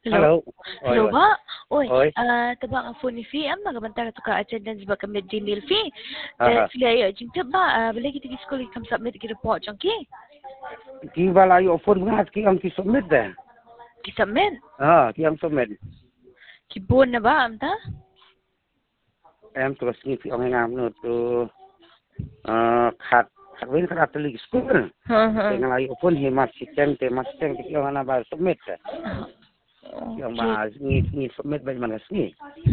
Hello. Oi, Hello oi. ba? Oi, Oi. tebak ang phone ni Fi, magabantay ka ka attendance ba ka midday meal fee? Te Aha. sila ayo jing ba, balik kita ki school kam submit ki report jang ki. Ki wala yo phone ngat ki ang ki submit dah. Ki submit. Ki ang submit. Ki bon na ba amta? Em terus ni ki ang ngam no tu khat khat win khat teli school. Dengan ayo phone hi mas sistem te mas sistem ki ang na ba submit dah. Yang ba ni submit ba man ni.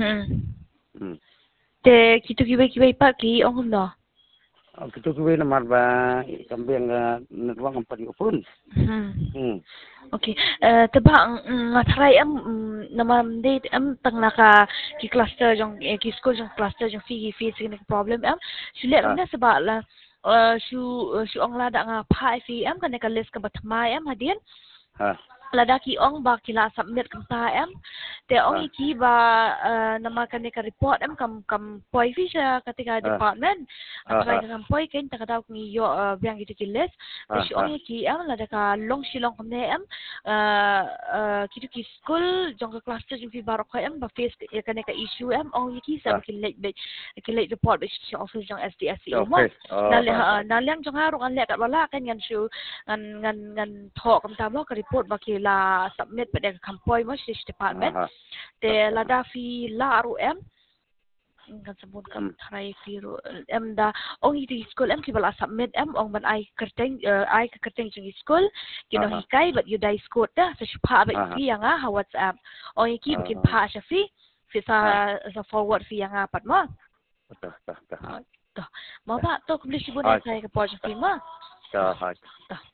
Te kitu ki bai pa ki ong no. Kita kuwi na marba kambing netwang ang padi phone. Okay. Tebak ngatrai namam de tang naka ki cluster jong ki school jong cluster jong fi significant problem sulit na sebab la su ong la da nga pai fi kan ka list ka batmai hadian lada ki ong ba kila submit kam ta te ong iki ba nama kan ka report kam poi fi sa ketika department atrai kam poi kan ta daw ni yo biang gitu ki list te si ong iki lada ka long silong kam ne kitu ki school jong ka cluster jong fi barok ka ba face kan ka issue ong iki sa ki late report ba si office jong SDSC mo nalang jong haro kan le ka wala kan ngan su ngan talk kam ta mo ka report ba ki la submit pada kampoi mas di department te la da fi la ru kan sebut kan try fi ru da ong itu school ki bala submit ong ban ai kerteng jeng school kino hikai but you dai school da sa pa ba fi yang WhatsApp ong ki bikin pa sa fi sa forward fi yang pat mo to mau ba to kumli sibun ai ka project fi mo